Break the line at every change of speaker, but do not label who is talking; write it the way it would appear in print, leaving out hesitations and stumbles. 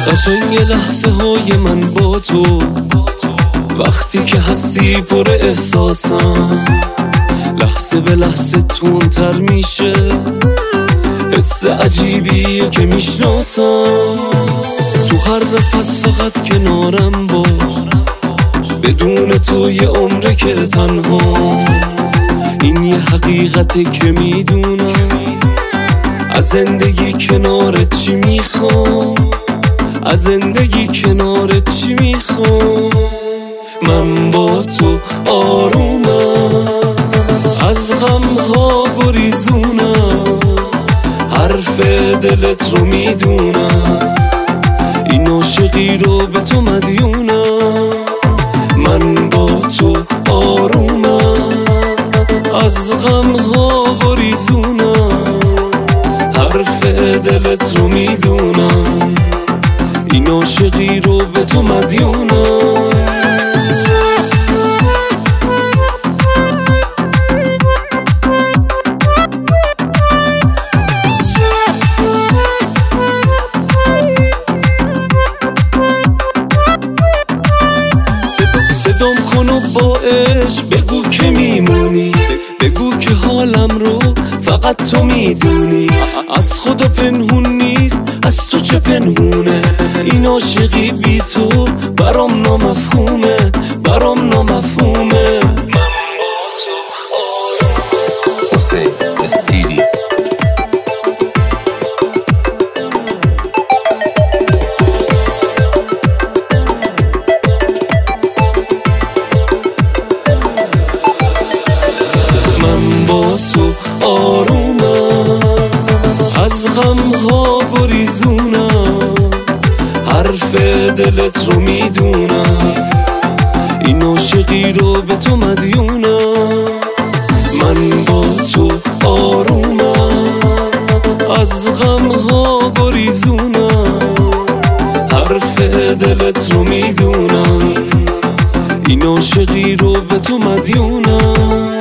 قشنگ لحظه های من با تو، وقتی که هستی پر احساسم، لحظه به لحظه تونتر میشه، حس عجیبیه که میشناسم. تو هر نفس فقط کنارم باش، بدون تو یه عمره که تنها. این یه حقیقته که میدونم، از زندگی کنارت چی میخوام، از زندگی کنارت چی میخوام. من با تو آرومم، از غمها گریزونم، حرف دلت رو میدونم، این عاشقی رو به تو مدیونم. من با تو آرومم، از غمها گریزونم، حرف دلت رو میدونم، این عاشقی رو به تو مدیونم. صدام کن و با عشق بگو که میمونی، بگو که حالم رو فقط تو میدونی. از خدا پنهون نیست، از تو چه پنهونه، این عاشقی بی تو برام نامفهومه، برام نامفهومه.
حسین استیلی
آرومم، از غمها گریزونم، حرف دلت رو میدونم، این عاشقی رو به تو مدیونم. من با تو آرومم، از غمها گریزونم، حرف دلت رو میدونم، این عاشقی رو به تو مدیونم.